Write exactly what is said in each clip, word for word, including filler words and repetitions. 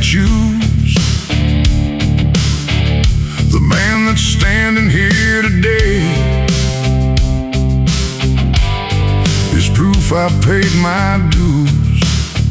choose. The man that's standing here today is proof I paid my dues.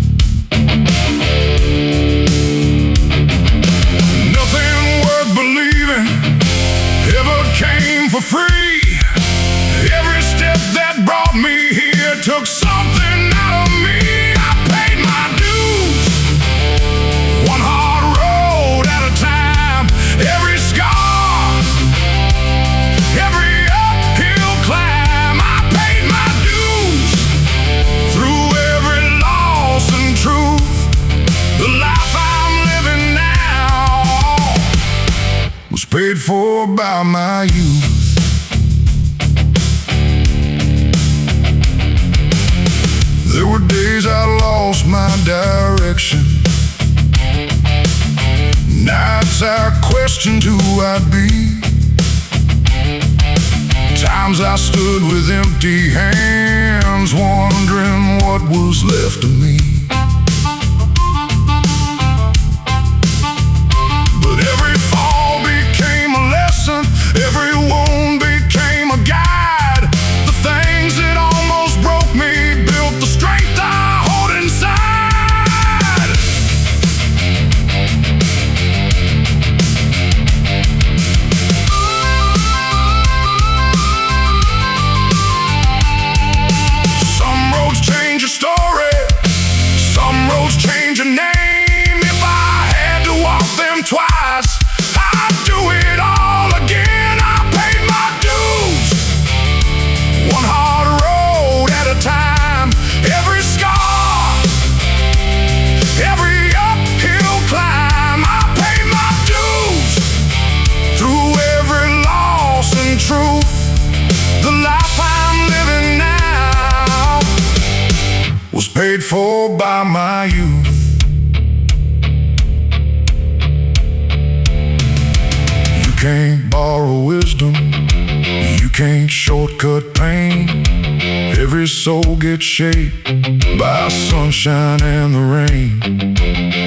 Nothing worth believing ever came for free. Every step that brought me here took something out of me. I paid my dues, one hard road at a time. Every scar, every uphill climb, I paid my dues. Through every loss and truth, the life I'm living now was paid for by my youth. There were days I lost my direction, nights I questioned who I'd be, times I stood with empty hands, wondering what was left of me. But every fall became a lesson, every wound became a guide. The things that almost broke me built the strength I hold inside. Some roads change a story, some roads change a name. If I had to walk them twice, I'd do it all again. I paid my dues, one hard road at a time. Every scar, every uphill climb, I paid my dues. Through every loss and truth, the life I'm living now was paid for by my youth. You can't borrow wisdom, you can't shortcut pain. Every soul gets shaped by sunshine and the rain.